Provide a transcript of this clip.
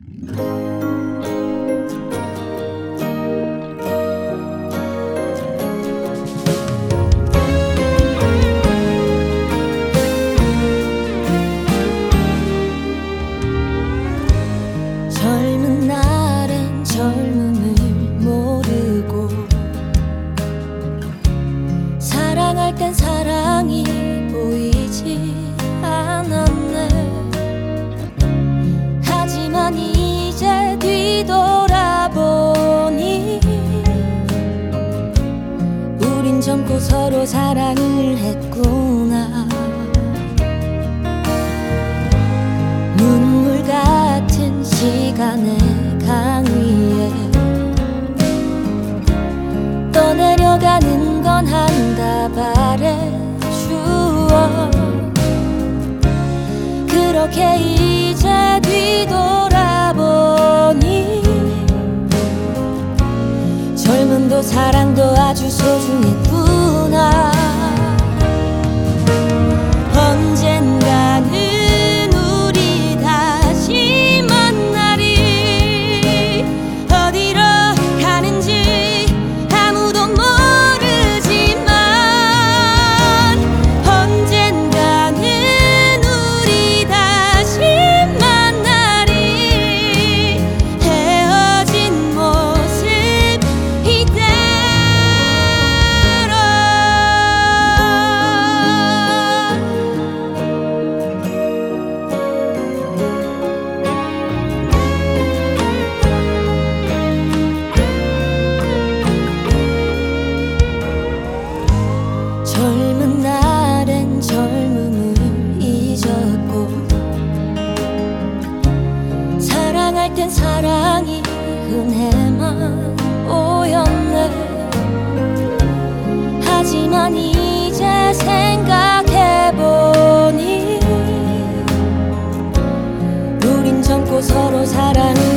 젊은 날엔 젊음을 모르고 사랑할 땐 사랑이 보이지 않았네. 하지만 이제 뒤돌아보니 우린 젊고 서로 사랑을 했구나. 눈물 같은 시간의 강 위에 떠내려가는 건 한 다발의 추억. 그렇게 이제 뒤돌아보니 젊음도 사랑도 아주 소중했구나. 언젠가는 우리 다시 만나리. 어디로 가는지 아무도 모르지만 언젠가는 우리 다시 만나리. 헤어진 모습 이대로. 젊은 날엔 젊음을 잊었고 사랑할 땐 사랑이 은혜만 보였네. 하지만 이제 생각해보니 우린 젊고 서로 사랑을